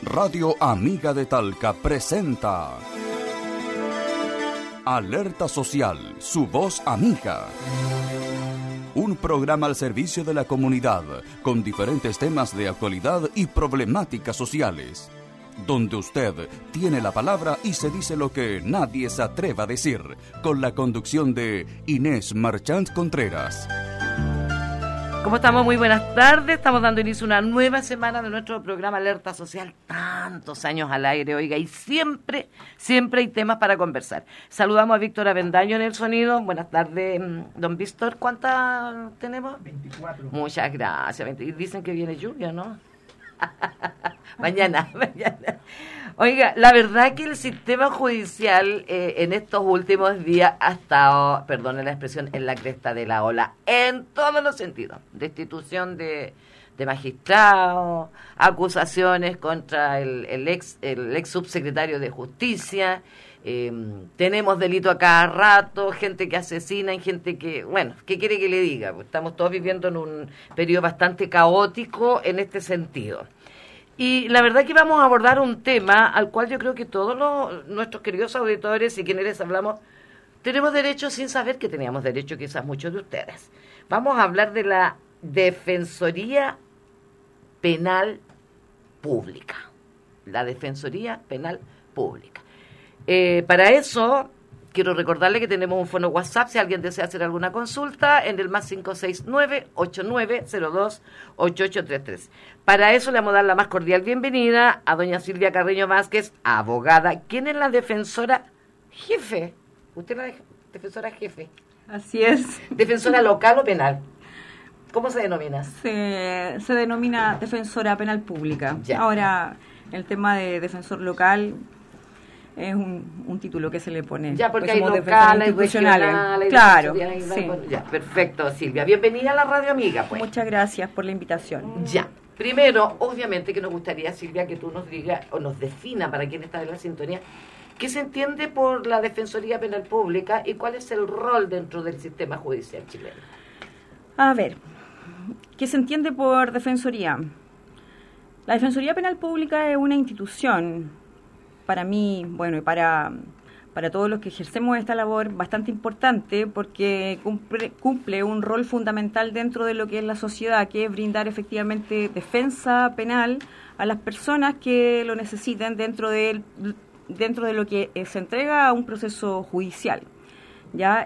Radio Amiga de Talca presenta Alerta Social, su voz amiga. Un programa al servicio de la comunidad con diferentes temas de actualidad y problemáticas sociales, donde usted tiene la palabra y se dice lo que nadie se atreva a decir, con la conducción de Inés Marchant Contreras. ¿Cómo estamos? Muy buenas tardes. Estamos dando inicio a una nueva semana de nuestro programa Alerta Social. Tantos años al aire, oiga, y siempre hay temas para conversar. Saludamos a Víctor Avendaño en el sonido. Buenas tardes, don Víctor. ¿Cuántas tenemos? 24. Muchas gracias. Y dicen que viene lluvia, ¿no? mañana. Oiga, la verdad que el sistema judicial en estos últimos días ha estado, perdone la expresión, en la cresta de la ola, en todos los sentidos. Destitución de magistrados, acusaciones contra el ex subsecretario de Justicia, tenemos delito a cada rato, gente que asesina y gente que, bueno, ¿qué quiere que le diga? Pues estamos todos viviendo en un periodo bastante caótico en este sentido. Y la verdad que vamos a abordar un tema al cual yo creo que todos nuestros queridos auditores y quienes les hablamos tenemos derecho sin saber que teníamos derecho, quizás muchos de ustedes. Vamos a hablar de la Defensoría Penal Pública. La Defensoría Penal Pública. Para eso, quiero recordarle que tenemos un fono WhatsApp si alguien desea hacer alguna consulta en el más 569-8902-8833. Para eso le vamos a dar la más cordial bienvenida a doña Silvia Carreño Vázquez, abogada. ¿Quién es la defensora jefe? ¿Usted es la defensora jefe? Así es. ¿Defensora local o penal? ¿Cómo se denomina? Se denomina defensora penal pública. Ya. Ahora, el tema de defensor local es un título que se le pone. Ya, porque hay somos locales, defensores regionales. Claro, sí. sí. Ya, perfecto, Silvia. Bienvenida a la Radio Amiga, pues. Muchas gracias por la invitación. Ya. Primero, obviamente que nos gustaría, Silvia, que tú nos digas o nos defina para quien está en la sintonía, ¿qué se entiende por la Defensoría Penal Pública y cuál es el rol dentro del sistema judicial chileno? A ver, ¿qué se entiende por defensoría? La Defensoría Penal Pública es una institución, para mí, bueno, y para todos los que ejercemos esta labor, bastante importante porque cumple un rol fundamental dentro de lo que es la sociedad, que es brindar efectivamente defensa penal a las personas que lo necesiten dentro de lo que se entrega a un proceso judicial. ¿Ya?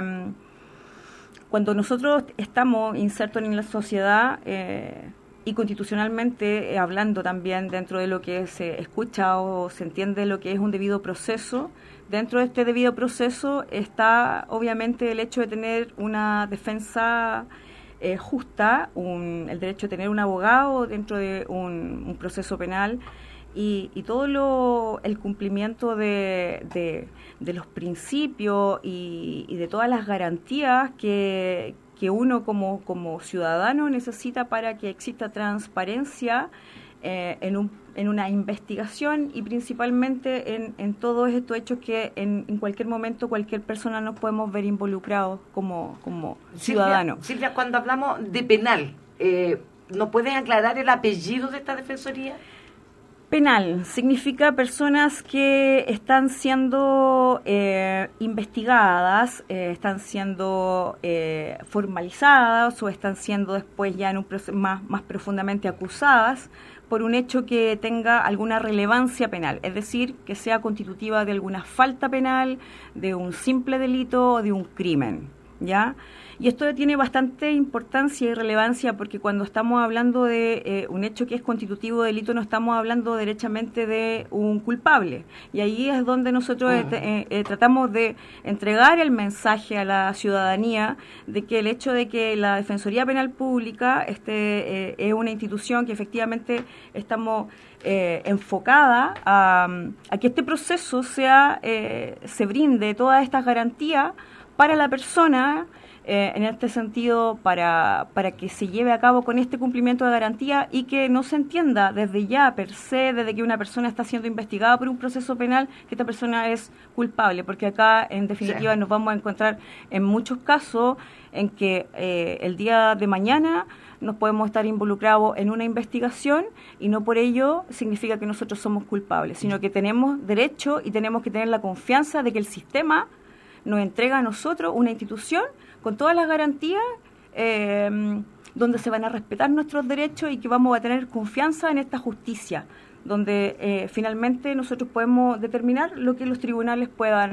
Cuando nosotros estamos insertos en la sociedad y constitucionalmente hablando también dentro de lo que se escucha o se entiende lo que es un debido proceso, dentro de este debido proceso está obviamente el hecho de tener una defensa justa, el derecho de tener un abogado dentro de un proceso penal y todo el cumplimiento de los principios y de todas las garantías que uno como ciudadano necesita para que exista transparencia en una investigación y principalmente en todos estos hechos que en cualquier momento cualquier persona nos podemos ver involucrados como ciudadanos. Silvia, cuando hablamos de penal, ¿nos puedes aclarar el apellido de esta defensoría? Penal significa personas que están siendo investigadas, están siendo formalizadas o están siendo después ya en un proceso más profundamente acusadas por un hecho que tenga alguna relevancia penal, es decir, que sea constitutiva de alguna falta penal, de un simple delito o de un crimen, ¿ya? Y esto tiene bastante importancia y relevancia porque cuando estamos hablando de un hecho que es constitutivo de delito no estamos hablando derechamente de un culpable. Y ahí es donde nosotros tratamos de entregar el mensaje a la ciudadanía de que el hecho de que la Defensoría Penal Pública es una institución que efectivamente estamos enfocada a que este proceso se brinde todas estas garantías para la persona, en este sentido, para que se lleve a cabo con este cumplimiento de garantía y que no se entienda desde ya, per se, desde que una persona está siendo investigada por un proceso penal, que esta persona es culpable, porque acá, en definitiva, nos vamos a encontrar en muchos casos en que el día de mañana nos podemos estar involucrados en una investigación y no por ello significa que nosotros somos culpables, sino que tenemos derecho y tenemos que tener la confianza de que el sistema nos entrega a nosotros una institución con todas las garantías donde se van a respetar nuestros derechos y que vamos a tener confianza en esta justicia, donde finalmente nosotros podemos determinar lo que los tribunales puedan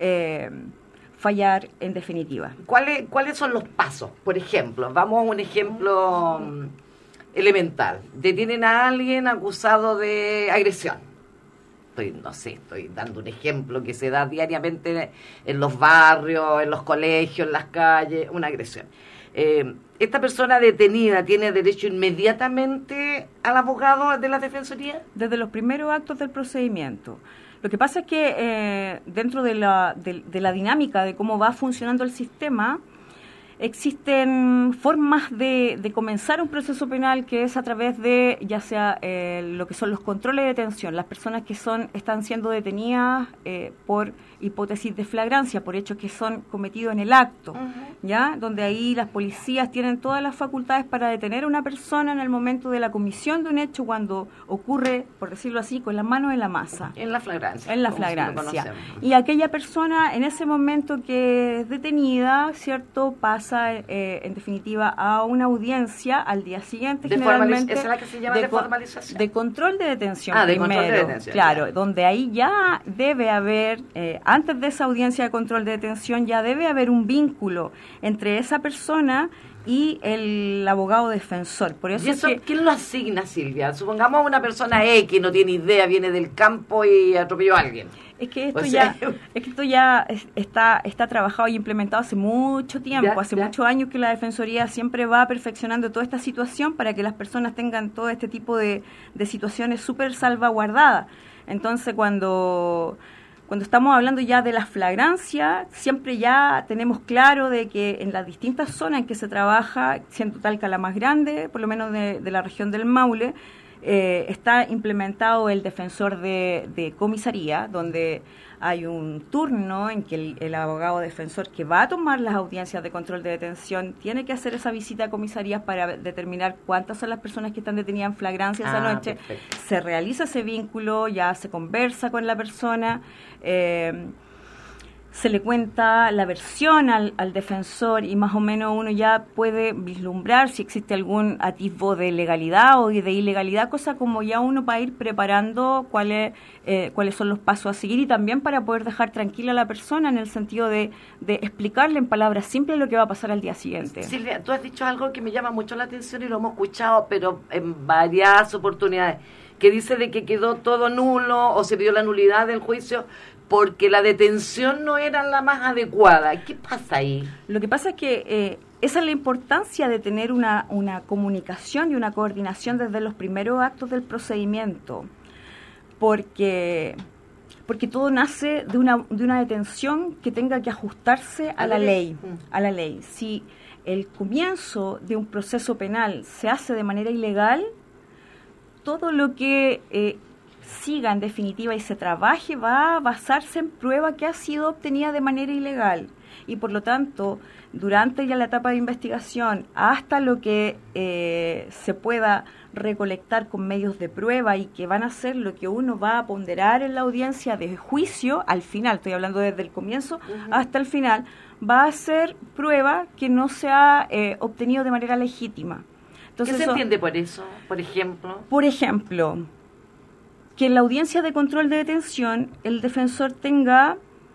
fallar en definitiva. ¿Cuáles son los pasos? Por ejemplo, vamos a un ejemplo elemental. Detienen a alguien acusado de agresión. Estoy dando un ejemplo que se da diariamente en los barrios, en los colegios, en las calles, una agresión. ¿Esta persona detenida tiene derecho inmediatamente al abogado de la Defensoría? Desde los primeros actos del procedimiento. Lo que pasa es que dentro de la dinámica de cómo va funcionando el sistema, existen formas de comenzar un proceso penal que es a través de, ya sea lo que son los controles de detención, las personas que están siendo detenidas por hipótesis de flagrancia, por hechos que son cometidos en el acto, ¿ya? Donde ahí las policías tienen todas las facultades para detener a una persona en el momento de la comisión de un hecho cuando ocurre, por decirlo así, con las manos en la masa. En la flagrancia. En la flagrancia. Y aquella persona en ese momento que es detenida, ¿cierto?, pasa en definitiva a una audiencia al día siguiente, generalmente. ¿Esa es la que se llama de formalización? De control de detención de primero. Control de detención, claro, ya. Donde ahí ya debe haber, antes de esa audiencia de control de detención, ya debe haber un vínculo entre esa persona y el abogado defensor. Por eso, ¿y eso quién lo asigna, Silvia? Supongamos una persona X, no tiene idea, viene del campo y atropelló a alguien. Es que esto ya está trabajado y implementado hace mucho tiempo, hace muchos años que la Defensoría siempre va perfeccionando toda esta situación para que las personas tengan todo este tipo de situaciones súper salvaguardadas. Entonces, cuando estamos hablando ya de la flagrancia, siempre ya tenemos claro de que en las distintas zonas en que se trabaja, siendo Talca la más grande, por lo menos de la región del Maule, está implementado el defensor de comisaría, donde hay un turno en que el abogado defensor que va a tomar las audiencias de control de detención tiene que hacer esa visita a comisarías para determinar cuántas son las personas que están detenidas en flagrancia esa noche. Perfecto. Se realiza ese vínculo, ya se conversa con la persona, se le cuenta la versión al defensor y más o menos uno ya puede vislumbrar si existe algún atisbo de legalidad o de ilegalidad, cosa como ya uno va a ir preparando cuáles son los pasos a seguir y también para poder dejar tranquila a la persona en el sentido de explicarle en palabras simples lo que va a pasar al día siguiente. Silvia, tú has dicho algo que me llama mucho la atención y lo hemos escuchado, pero en varias oportunidades, que dice de que quedó todo nulo o se pidió la nulidad del juicio porque la detención no era la más adecuada. ¿Qué pasa ahí? Lo que pasa es que esa es la importancia de tener una comunicación y una coordinación desde los primeros actos del procedimiento, porque todo nace de una detención que tenga que ajustarse a la ley. Si el comienzo de un proceso penal se hace de manera ilegal, todo lo que siga en definitiva y se trabaje va a basarse en prueba que ha sido obtenida de manera ilegal y por lo tanto durante ya la etapa de investigación hasta lo que se pueda recolectar con medios de prueba y que van a ser lo que uno va a ponderar en la audiencia de juicio al final, estoy hablando desde el comienzo hasta el final, va a ser prueba que no se ha obtenido de manera legítima. Entonces, ¿qué se entiende por eso, por ejemplo? Por ejemplo, que en la audiencia de control de detención el defensor tenga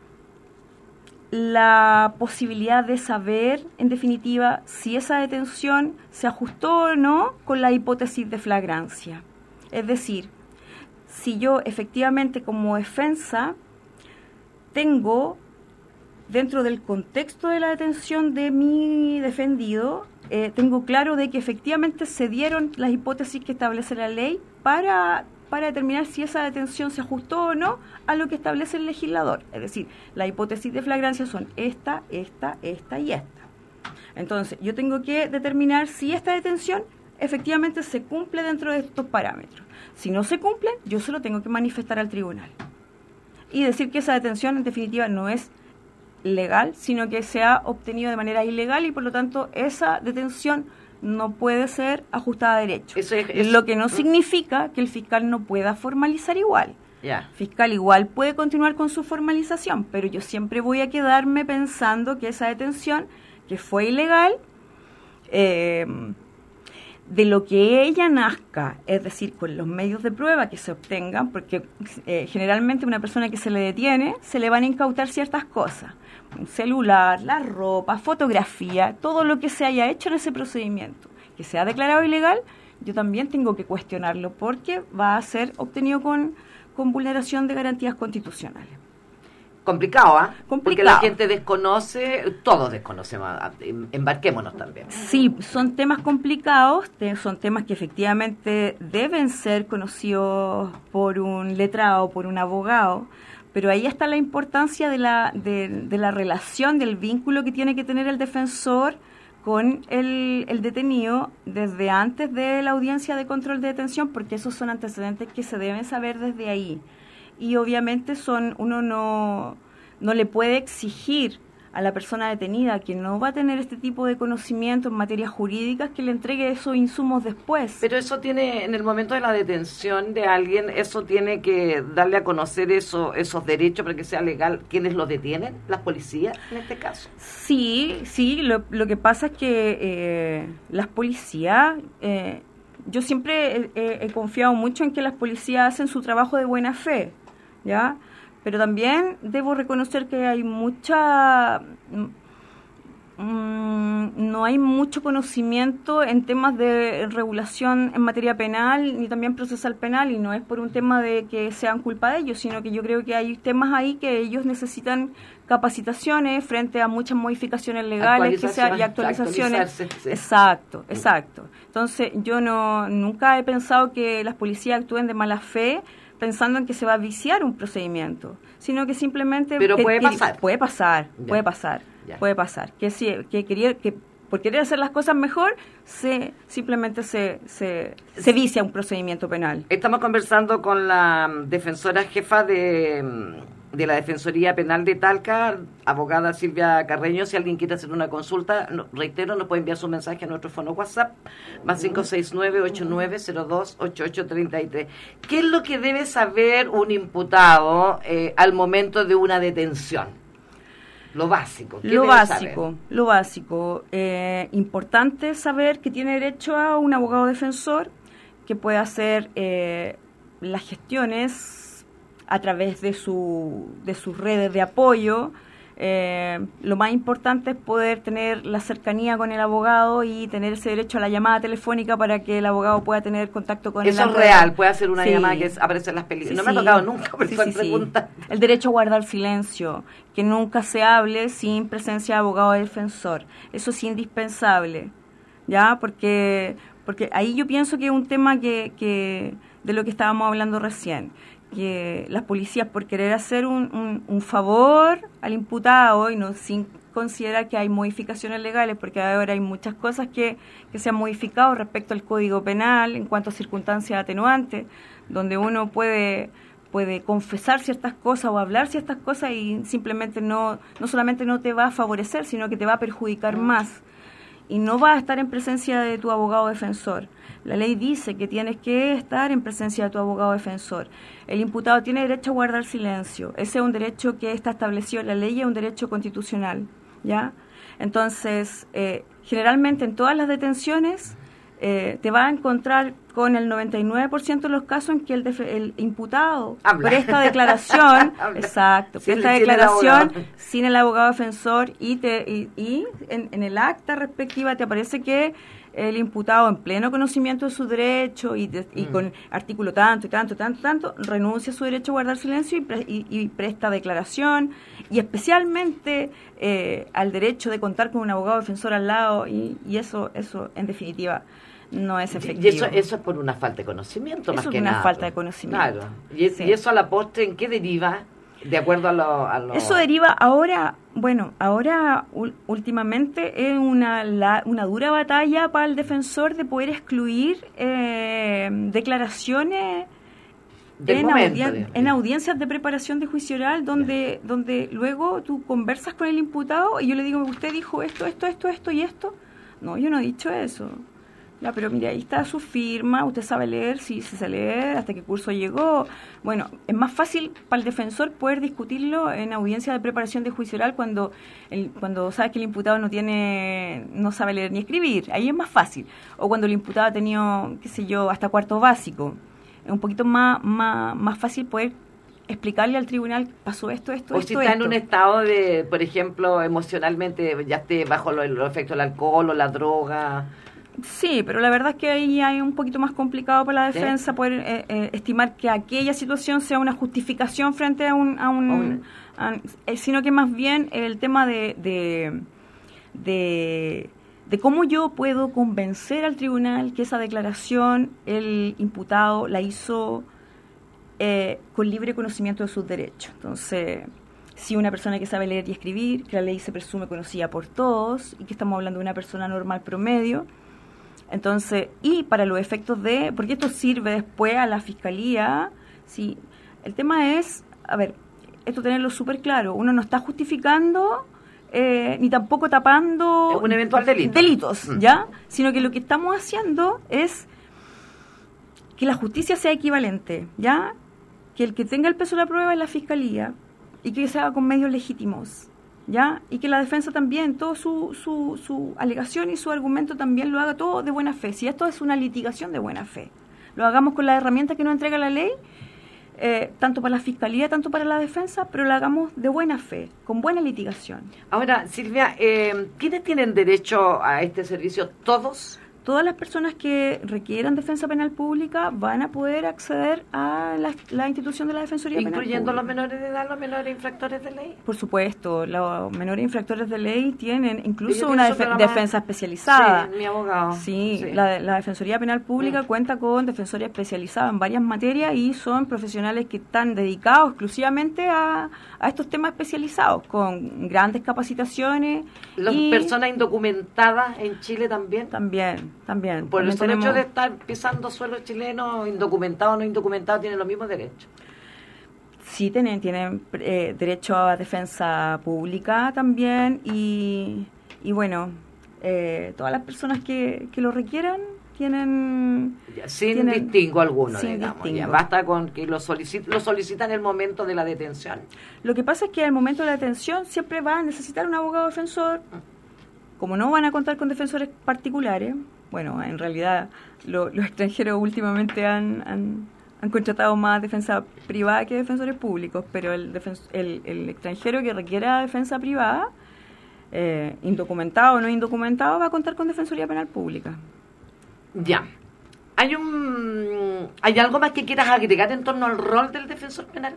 la posibilidad de saber, en definitiva, si esa detención se ajustó o no con la hipótesis de flagrancia. Es decir, si yo efectivamente como defensa tengo, dentro del contexto de la detención de mi defendido, tengo claro de que efectivamente se dieron las hipótesis que establece la ley para determinar si esa detención se ajustó o no a lo que establece el legislador. Es decir, las hipótesis de flagrancia son esta y esta. Entonces, yo tengo que determinar si esta detención efectivamente se cumple dentro de estos parámetros. Si no se cumple, yo se lo tengo que manifestar al tribunal. Y decir que esa detención, en definitiva, no es legal, sino que se ha obtenido de manera ilegal y, por lo tanto, esa detención no puede ser ajustada a derecho. Eso es. Lo que no significa que el fiscal no pueda formalizar igual. Ya. Fiscal igual puede continuar con su formalización, pero yo siempre voy a quedarme pensando que esa detención, que fue ilegal, de lo que ella nazca, es decir, con los medios de prueba que se obtengan, porque generalmente una persona que se le detiene, se le van a incautar ciertas cosas, un celular, la ropa, fotografía, todo lo que se haya hecho en ese procedimiento, que sea declarado ilegal, yo también tengo que cuestionarlo, porque va a ser obtenido con vulneración de garantías constitucionales. Complicado, ¿ah? Complicado. Porque la gente desconoce, todos desconocemos, embarquémonos también. Sí, son temas complicados, son temas que efectivamente deben ser conocidos por un letrado, por un abogado, pero ahí está la importancia de la relación, del vínculo que tiene que tener el defensor con el detenido desde antes de la audiencia de control de detención, porque esos son antecedentes que se deben saber desde ahí. Y obviamente uno no le puede exigir a la persona detenida que no va a tener este tipo de conocimiento en materias jurídicas que le entregue esos insumos después. Pero eso tiene, en el momento de la detención de alguien, eso tiene que darle a conocer esos derechos para que sea legal. ¿Quiénes lo detienen? ¿Las policías en este caso? Sí, lo que pasa es que las policías... yo siempre he confiado mucho en que las policías hacen su trabajo de buena fe, ¿ya? Pero también debo reconocer que hay no hay mucho conocimiento en temas de regulación en materia penal ni también procesal penal, y no es por un tema de que sean culpa de ellos, sino que yo creo que hay temas ahí que ellos necesitan capacitaciones frente a muchas modificaciones legales y actualizaciones. Sí. Exacto. Entonces yo nunca he pensado que las policías actúen de mala fe pensando en que se va a viciar un procedimiento, sino que simplemente... Pero puede pasar. Puede pasar. Que por querer hacer las cosas mejor, simplemente se vicia un procedimiento penal. Estamos conversando con la defensora jefa de la Defensoría Penal de Talca, abogada Silvia Carreño. Si alguien quiere hacer una consulta, reitero, nos puede enviar su mensaje a nuestro fono WhatsApp, más 569-8902-8833. ¿Qué es lo que debe saber un imputado al momento de una detención? Lo básico. Lo básico. Importante saber que tiene derecho a un abogado defensor que puede hacer las gestiones a través de sus redes de apoyo. Lo más importante es poder tener la cercanía con el abogado y tener ese derecho a la llamada telefónica para que el abogado pueda tener contacto con él. Eso es real, puede hacer una llamada que aparece en las películas. No me ha tocado nunca, pero pregunta. El derecho a guardar silencio, que nunca se hable sin presencia de abogado defensor. Eso es indispensable, ¿ya? Porque ahí yo pienso que es un tema que de lo que estábamos hablando recién, que las policías, por querer hacer un favor al imputado y no sin considerar que hay modificaciones legales, porque ahora hay muchas cosas que se han modificado respecto al Código Penal en cuanto a circunstancias atenuantes, donde uno puede confesar ciertas cosas o hablar ciertas cosas y simplemente no solamente no te va a favorecer, sino que te va a perjudicar más. Y no vas a estar en presencia de tu abogado defensor. La ley dice que tienes que estar en presencia de tu abogado defensor. El imputado tiene derecho a guardar silencio. Ese es un derecho que está establecido en la ley y es un derecho constitucional, ¿ya? Entonces, generalmente en todas las detenciones te vas a encontrar con el 99% de los casos en que el imputado presta declaración, sin el abogado defensor y en el acta respectiva te aparece que el imputado, en pleno conocimiento de su derecho y con artículo tanto, renuncia a su derecho a guardar silencio y presta declaración, y especialmente al derecho de contar con un abogado defensor al lado, y eso en definitiva no es efectivo. Y eso es por una falta de conocimiento, más que nada. Eso es una falta de conocimiento. Claro. Y eso a la postre, ¿en qué deriva? De acuerdo a lo... Eso deriva ahora últimamente es una dura batalla para el defensor de poder excluir declaraciones en audiencias de preparación de juicio oral, donde luego tú conversas con el imputado y yo le digo, usted dijo esto y esto. No, yo no he dicho eso. Ya, pero mire, ahí está su firma, usted sabe leer, sí, se sabe leer, hasta qué curso llegó. Bueno, es más fácil para el defensor poder discutirlo en audiencia de preparación de juicio oral cuando sabe que el imputado no sabe leer ni escribir. Ahí es más fácil. O cuando el imputado ha tenido, qué sé yo, hasta cuarto básico. Es un poquito más fácil poder explicarle al tribunal, pasó esto, o si está en un estado de, por ejemplo, emocionalmente, ya esté bajo los efectos del alcohol o la droga. Sí, pero la verdad es que ahí hay un poquito más complicado para la defensa poder estimar que aquella situación sea una justificación frente sino que más bien el tema de cómo yo puedo convencer al tribunal que esa declaración el imputado la hizo con libre conocimiento de sus derechos. Entonces, si una persona que sabe leer y escribir, que la ley se presume conocida por todos y que estamos hablando de una persona normal promedio, entonces, y para los efectos porque esto sirve después a la fiscalía, sí, el tema es, a ver, esto tenerlo súper claro, uno no está justificando ni tampoco tapando un eventual delitos, ¿ya? Sino que lo que estamos haciendo es que la justicia sea equivalente, ¿ya? Que el que tenga el peso de la prueba es la fiscalía y que se haga con medios legítimos, ¿ya? Y que la defensa también, todo su alegación y su argumento también lo haga todo de buena fe. Si esto es una litigación de buena fe, lo hagamos con las herramientas que nos entrega la ley, tanto para la fiscalía, tanto para la defensa, pero lo hagamos de buena fe, con buena litigación. Ahora, Silvia, ¿quiénes tienen derecho a este servicio? ¿Todos? Todas las personas que requieran defensa penal pública van a poder acceder a la institución de la Defensoría Penal Pública. ¿Incluyendo los menores de edad, los menores infractores de ley? Por supuesto, los menores infractores de ley tienen incluso una defensa especializada. Sí, mi abogado. Sí. La Defensoría Penal Pública cuenta con defensoría especializada en varias materias y son profesionales que están dedicados exclusivamente a estos temas especializados, con grandes capacitaciones. ¿Las personas indocumentadas en Chile también? También. Por el solo hecho de estar pisando suelo chileno, indocumentado o no indocumentado, tienen los mismos derechos. Sí, tienen derecho a defensa pública también y bueno, todas las personas que lo requieran tienen... Sin distingo alguno, digamos. Ya basta con que lo solicitan en el momento de la detención. Lo que pasa es que al momento de la detención siempre va a necesitar un abogado defensor. Como no van a contar con defensores particulares, bueno, en realidad los extranjeros últimamente han contratado más defensa privada que defensores públicos, pero el extranjero que requiera defensa privada, indocumentado o no indocumentado, va a contar con Defensoría Penal Pública. Ya. ¿Hay algo más que quieras agregar en torno al rol del defensor penal?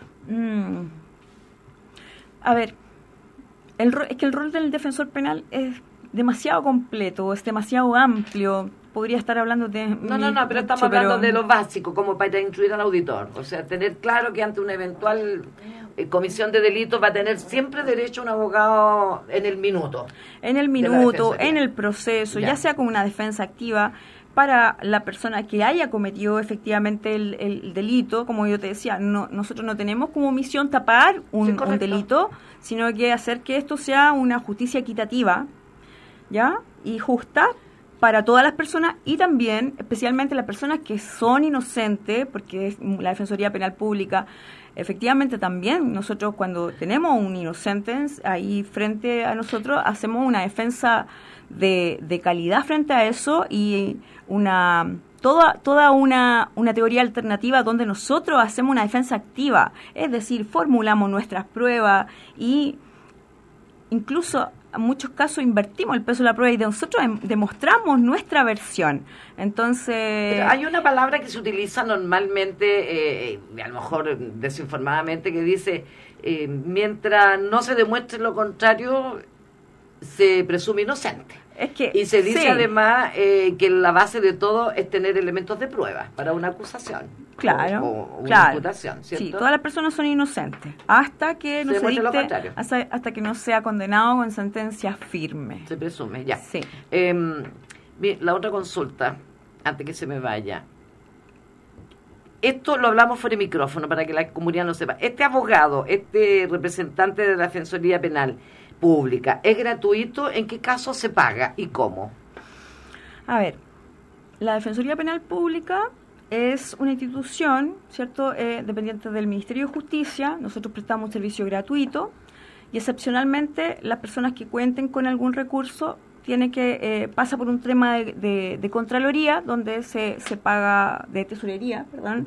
A ver, es que el rol del defensor penal es demasiado completo, es demasiado amplio. Podría estar hablando de... No, pero estamos hablando de lo básico, como para incluir al auditor. O sea, tener claro que ante una eventual comisión de delitos va a tener siempre derecho a un abogado en el minuto. En el proceso, ya sea como una defensa activa para la persona que haya cometido efectivamente el delito. Como yo te decía, nosotros no tenemos como misión tapar un delito, sino que hacer que esto sea una justicia equitativa, ¿ya? Y justa para todas las personas y también, especialmente las personas que son inocentes, porque la Defensoría Penal Pública, efectivamente también nosotros cuando tenemos un inocente ahí frente a nosotros, hacemos una defensa de calidad frente a eso y toda una teoría alternativa donde nosotros hacemos una defensa activa, es decir, formulamos nuestras pruebas y incluso en muchos casos invertimos el peso de la prueba y nosotros demostramos nuestra versión. Entonces... Pero hay una palabra que se utiliza normalmente, a lo mejor desinformadamente, que dice, mientras no se demuestre lo contrario, se presume inocente. Y se dice además que la base de todo es tener elementos de prueba para una acusación. Claro, o una imputación, ¿cierto? Sí, todas las personas son inocentes hasta que no se dicte, hasta que no sea condenado con sentencia firme. Se presume, ya. Sí. Bien, la otra consulta, antes que se me vaya. Esto lo hablamos fuera de micrófono para que la comunidad lo sepa. Este abogado, este representante de la Defensoría Penal Pública, ¿es gratuito? ¿En qué caso se paga y cómo? A ver, la Defensoría Penal Pública es una institución, ¿cierto?, dependiente del Ministerio de Justicia. Nosotros prestamos un servicio gratuito y excepcionalmente las personas que cuenten con algún recurso tienen que pasa por un tema de Contraloría, donde se paga, de tesorería, perdón,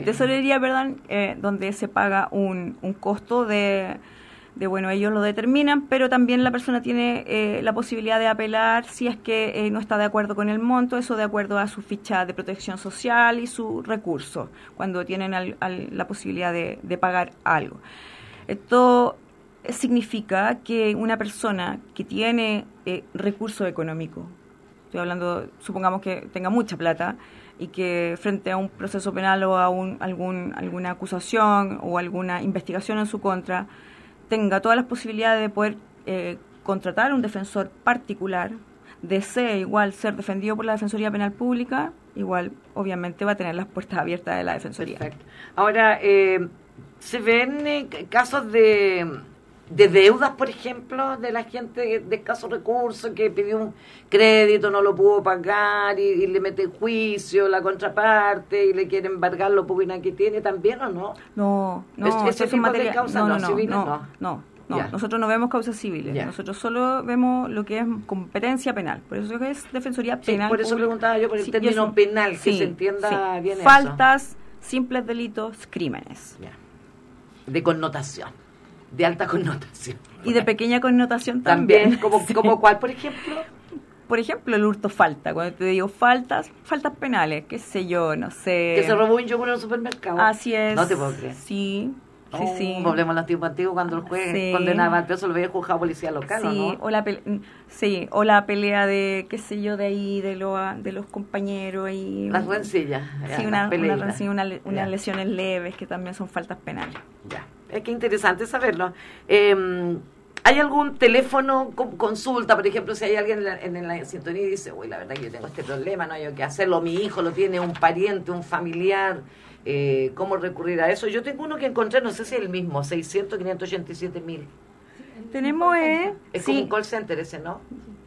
donde se paga un costo de bueno, ellos lo determinan, pero también la persona tiene la posibilidad de apelar si es que no está de acuerdo con el monto, eso de acuerdo a su ficha de protección social y su recurso, cuando tienen la posibilidad de pagar algo. Esto significa que una persona que tiene recurso económico, estoy hablando, supongamos que tenga mucha plata, y que frente a un proceso penal o a alguna acusación o alguna investigación en su contra, tenga todas las posibilidades de poder contratar a un defensor particular, desee igual ser defendido por la Defensoría Penal Pública, igual obviamente va a tener las puertas abiertas de la Defensoría. Perfecto. Ahora, ¿se ven casos de deudas, por ejemplo, de la gente de escasos recursos que pidió un crédito, no lo pudo pagar y le mete en juicio la contraparte y le quiere embargar lo poco que tiene también, o no? No, ese tipo de causas civiles no. Nosotros no vemos causas civiles, nosotros solo vemos lo que es competencia penal, por eso es Defensoría Penal. Por eso preguntaba yo por el término penal, que se entienda bien faltas, eso. Simples delitos, crímenes. De connotación. De alta connotación. Y de pequeña connotación también. ¿Como cuál, por ejemplo? Por ejemplo, el hurto falta. Cuando te digo faltas penales, qué sé yo, no sé. Que se robó un yogur en el supermercado. Así es. No te puedo creer. Sí. Volvemos a los tiempos antiguos cuando el juez condenaba al preso, lo veía juzgado policía local, ¿no? O la pelea de, qué sé yo, de ahí, de los compañeros. Y las rencillas. Sí, unas lesiones leves que también son faltas penales. Ya. Es que interesante saberlo. ¿Hay algún teléfono consulta? Por ejemplo, si hay alguien en la sintonía y dice, uy, la verdad que yo tengo este problema, no hay que hacerlo, mi hijo lo tiene, un pariente, un familiar, ¿cómo recurrir a eso? Yo tengo uno que encontré, no sé si es el mismo, 600-587-1000. Tenemos, es como un call center ese, ¿no?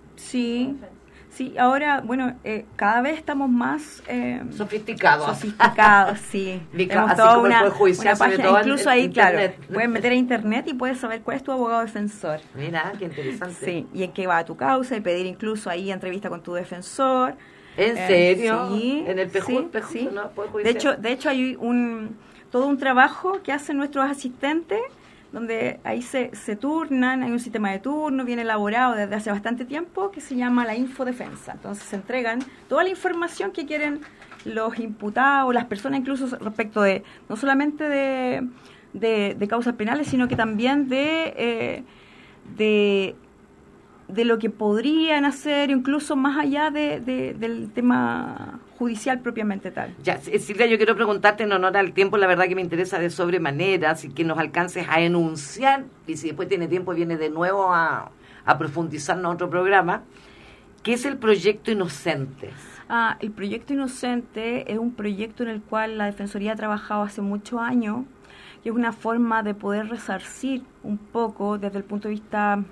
Sí, ahora, bueno, cada vez estamos más sofisticados, sí. Tenemos toda una página, incluso ahí, claro, puedes meter a internet y puedes saber cuál es tu abogado defensor. Mira, qué interesante. Sí, y en qué va tu causa, y pedir incluso ahí entrevista con tu defensor. ¿En serio? Sí. ¿En el PEJUR, sí. ¿no? De hecho hay todo un trabajo que hacen nuestros asistentes, donde ahí se turnan, hay un sistema de turno bien elaborado desde hace bastante tiempo que se llama la infodefensa. Entonces se entregan toda la información que quieren los imputados, las personas incluso respecto de, no solamente de causas penales, sino que también de lo que podrían hacer, incluso más allá del tema judicial propiamente tal. Ya, Silvia, yo quiero preguntarte en honor al tiempo, la verdad que me interesa de sobremanera, así que nos alcances a enunciar, y si después tiene tiempo viene de nuevo a profundizar en otro programa, ¿qué es el Proyecto Inocentes? El Proyecto Inocente es un proyecto en el cual la Defensoría ha trabajado hace muchos años, y es una forma de poder resarcir un poco desde el punto de vista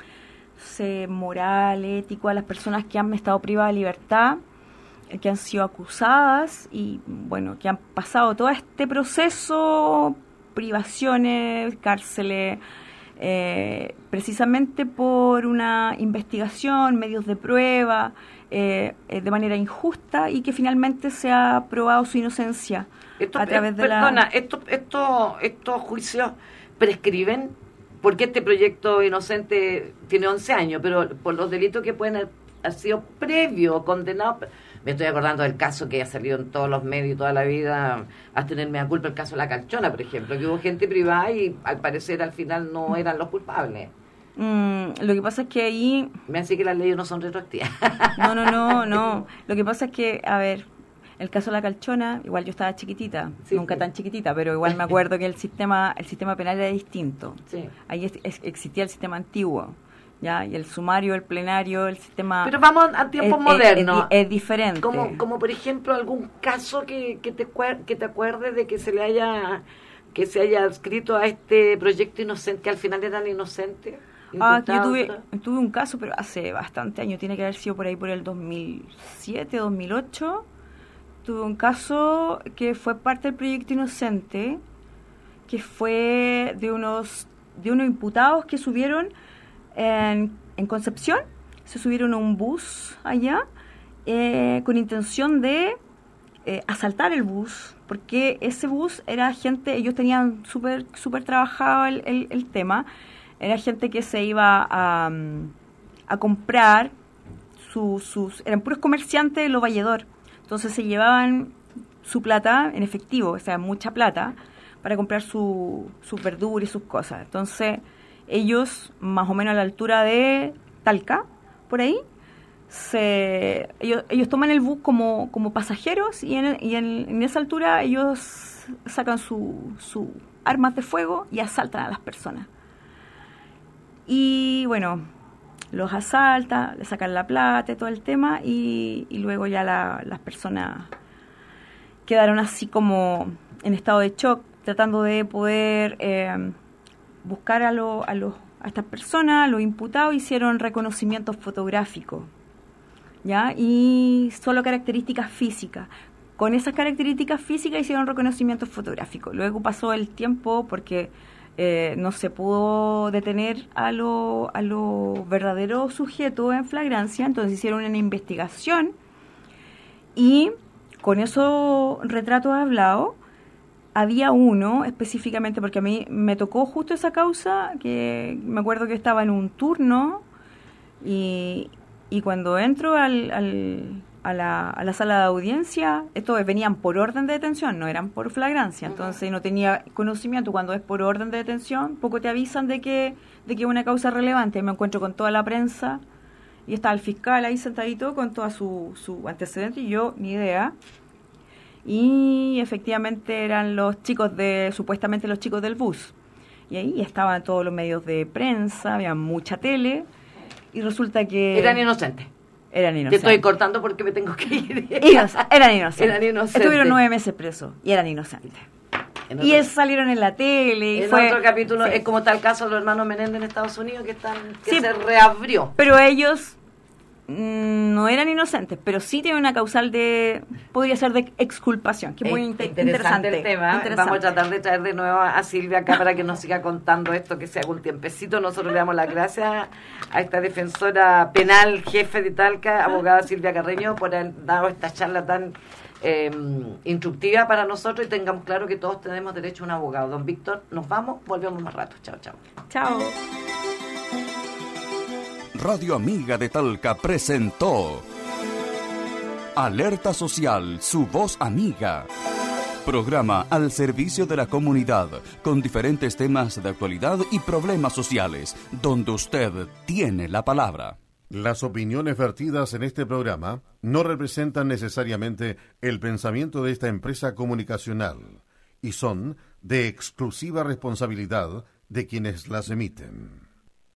moral, ético, a las personas que han estado privadas de libertad, que han sido acusadas y, bueno, que han pasado todo este proceso, privaciones, cárceles, precisamente por una investigación, medios de prueba, de manera injusta, y que finalmente se ha probado su inocencia a través de estos juicios prescriben, porque este proyecto inocente tiene 11 años, pero por los delitos que pueden haber sido previos, condenados. Me estoy acordando del caso que ha salido en todos los medios toda la vida, hasta tenerme a culpa, el caso de La Calchona, por ejemplo, que hubo gente privada y al parecer al final no eran los culpables. Lo que pasa es que ahí... Me hace que las leyes no son retroactivas. No. Lo que pasa es que, a ver, el caso de La Calchona, igual yo estaba chiquitita, nunca tan chiquitita, pero igual me acuerdo que el sistema penal era distinto. Sí. Ahí existía el sistema antiguo, ¿ya? Y el sumario, el plenario, el sistema... Pero vamos a tiempos modernos. Es diferente. Como por ejemplo algún caso que te acuerdes de que se haya adscrito a este proyecto inocente, que al final eran inocentes. Yo tuve un caso, pero hace bastante años, tiene que haber sido por ahí por el 2007, 2008. Tuve un caso que fue parte del proyecto Inocente, que fue de unos imputados que subieron en Concepción, se subieron a un bus allá con intención de asaltar el bus, porque ese bus era gente, ellos tenían súper trabajado el tema, era gente que se iba a comprar eran puros comerciantes de Lo Valledor, entonces se llevaban su plata en efectivo, o sea, mucha plata, para comprar sus verduras y sus cosas. Entonces, ellos, más o menos a la altura de Talca, por ahí, ellos toman el bus como pasajeros y en esa altura ellos sacan sus armas de fuego y asaltan a las personas. Y bueno, los asaltan, les sacan la plata y todo el tema, y luego ya las personas quedaron así como en estado de shock, tratando de poder buscar a estas personas, a los imputados. Hicieron reconocimientos fotográficos, ¿ya? Y solo características físicas. Con esas características físicas hicieron reconocimientos fotográficos. Luego pasó el tiempo porque no se pudo detener a los verdaderos sujetos en flagrancia, entonces hicieron una investigación y con esos retratos hablados había uno específicamente, porque a mí me tocó justo esa causa, que me acuerdo que estaba en un turno y cuando entro a la sala de audiencia, estos venían por orden de detención, no eran por flagrancia, entonces no tenía conocimiento. Cuando es por orden de detención, poco te avisan de que es una causa relevante. Me encuentro con toda la prensa y está el fiscal ahí sentadito con toda su antecedente y yo ni idea. Y efectivamente eran supuestamente los chicos del bus. Y ahí estaban todos los medios de prensa, había mucha tele, y resulta que... Eran inocentes. Te estoy cortando porque me tengo que ir. Eran inocentes. Estuvieron 9 meses presos y eran inocentes. Y salieron en la tele. En otro capítulo, es como tal caso de los hermanos Menéndez en Estados Unidos, que se reabrió. Pero ellos no eran inocentes, pero sí tienen una causal podría ser de exculpación, que es muy interesante el tema. Vamos a tratar de traer de nuevo a Silvia acá para que nos siga contando esto, que se haga un tiempecito. Nosotros le damos las gracias a esta defensora penal, jefe de Talca, abogada Silvia Carreño, por haber dado esta charla tan instructiva para nosotros, y tengamos claro que todos tenemos derecho a un abogado. Don Víctor, nos vamos, volvemos más rato. Chao. Chao. Radio Amiga de Talca presentó Alerta Social, su voz amiga. Programa al servicio de la comunidad, con diferentes temas de actualidad y problemas sociales, donde usted tiene la palabra. Las opiniones vertidas en este programa no representan necesariamente el pensamiento de esta empresa comunicacional y son de exclusiva responsabilidad de quienes las emiten.